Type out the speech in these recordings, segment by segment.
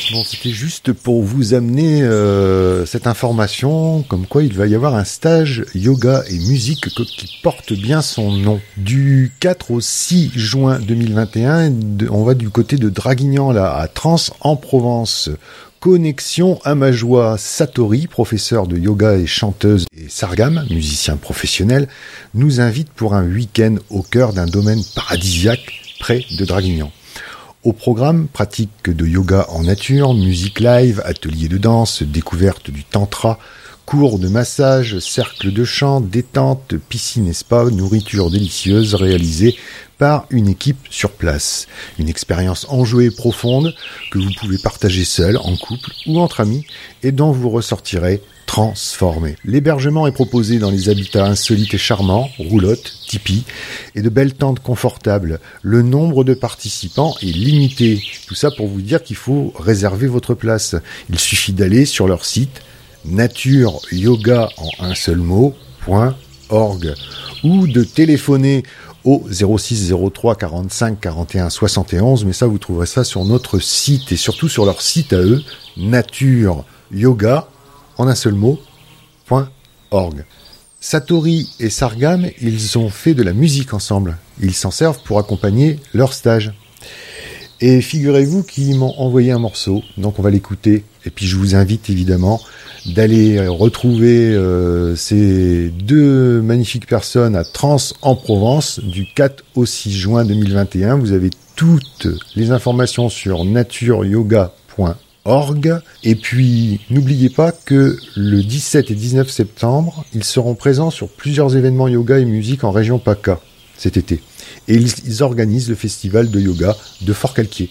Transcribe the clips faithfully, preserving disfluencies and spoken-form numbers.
Bon, c'était juste pour vous amener euh, cette information, comme quoi il va y avoir un stage yoga et musique qui porte bien son nom. Du quatre au six juin deux mille vingt et un, on va du côté de Draguignan, là, à Trans, en Provence. Connexion Amajoie Satori, professeur de yoga et chanteuse, et Sargam, musicien professionnel, nous invite pour un week-end au cœur d'un domaine paradisiaque près de Draguignan. Au programme, pratique de yoga en nature, musique live, ateliers de danse, découverte du tantra, cours de massage, cercle de chant, détente, piscine et spa, nourriture délicieuse réalisée par une équipe sur place. Une expérience enjouée et profonde que vous pouvez partager seul, en couple ou entre amis et dont vous ressortirez transformé. L'hébergement est proposé dans les habitats insolites et charmants, roulottes, tipis et de belles tentes confortables. Le nombre de participants est limité. Tout ça pour vous dire qu'il faut réserver votre place. Il suffit d'aller sur leur site nature yoga en un seul mot point org ou de téléphoner au zéro six zéro trois quarante-cinq quarante et un soixante et onze, mais ça vous trouverez ça sur notre site et surtout sur leur site à eux, nature yoga en un seul mot point org. Satori et Sargam, ils ont fait de la musique ensemble. Ils s'en servent pour accompagner leur stage. Et figurez-vous qu'ils m'ont envoyé un morceau, donc on va l'écouter. Et puis je vous invite évidemment d'aller retrouver euh, ces deux magnifiques personnes à Trans en Provence du quatre au six juin deux mille vingt et un. Vous avez toutes les informations sur nature yoga point org. Et puis n'oubliez pas que le dix-sept et dix-neuf septembre, ils seront présents sur plusieurs événements yoga et musique en région PACA cet été. Et ils, ils organisent le festival de yoga de Fort-Calquier.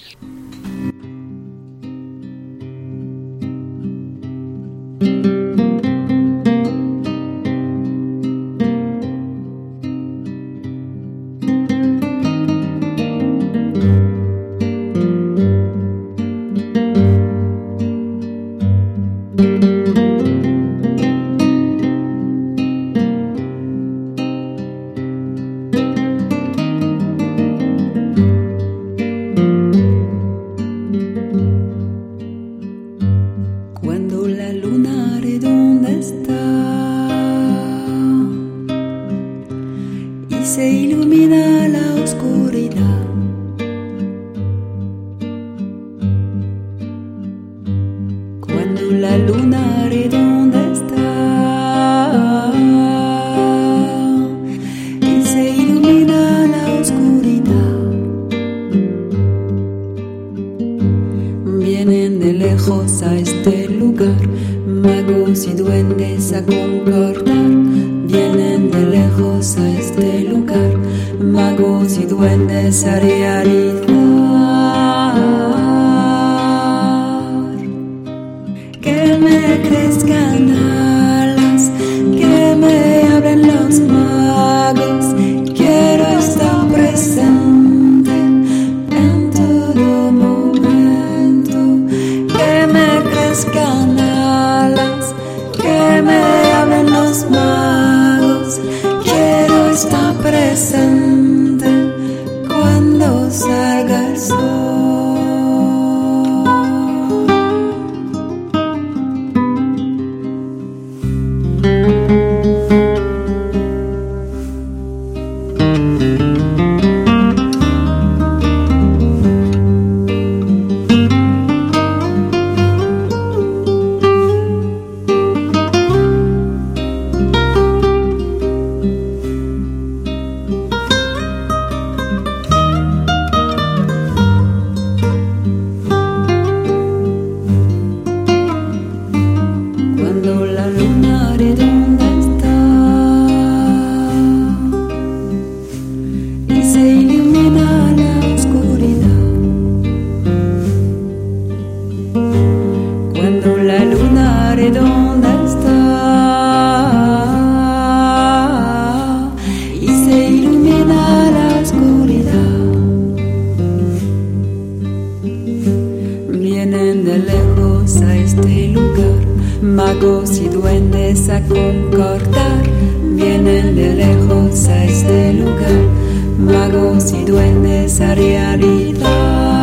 Magos y duendes a concordar, vienen de lejos a este lugar, magos y duendes a realizar.